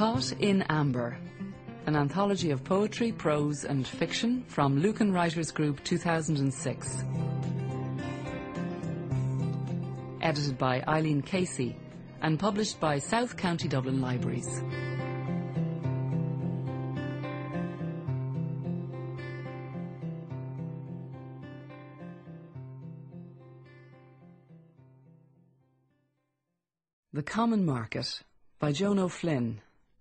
Caught in Amber, an anthology of poetry, prose and fiction from Lucan Writers Group 2006. Edited by Eileen Casey and published by South County Dublin Libraries. The Common Market by Joan O'Flynn.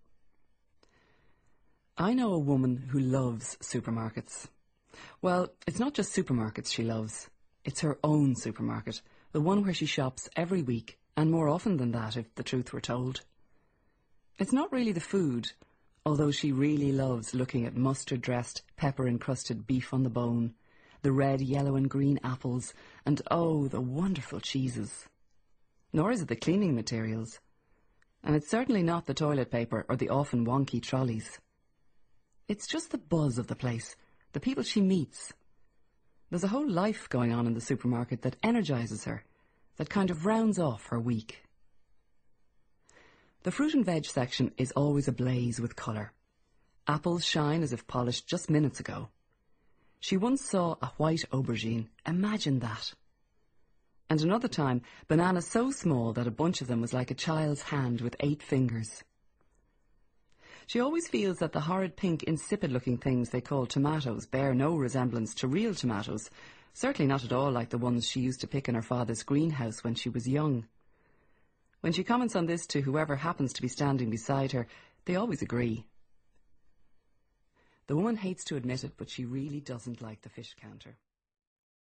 I know a woman who loves supermarkets. Well, it's not just supermarkets she loves. It's her own supermarket, the one where she shops every week, and more often than that, if the truth were told. It's not really the food, although she really loves looking at mustard-dressed, pepper-encrusted beef on the bone, the red, yellow and green apples, and oh, the wonderful cheeses. Nor is it the cleaning materials. And it's certainly not the toilet paper or the often wonky trolleys. It's just the buzz of the place, the people she meets. There's a whole life going on in the supermarket that energises her, that kind of rounds off her week. The fruit and veg section is always ablaze with colour. Apples shine as if polished just minutes ago. She once saw a white aubergine. Imagine that. And another time, bananas so small that a bunch of them was like a child's hand with 8 fingers. She always feels that the horrid pink, insipid-looking things they call tomatoes bear no resemblance to real tomatoes, certainly not at all like the ones she used to pick in her father's greenhouse when she was young. When she comments on this to whoever happens to be standing beside her, they always agree. The woman hates to admit it, but she really doesn't like the fish counter.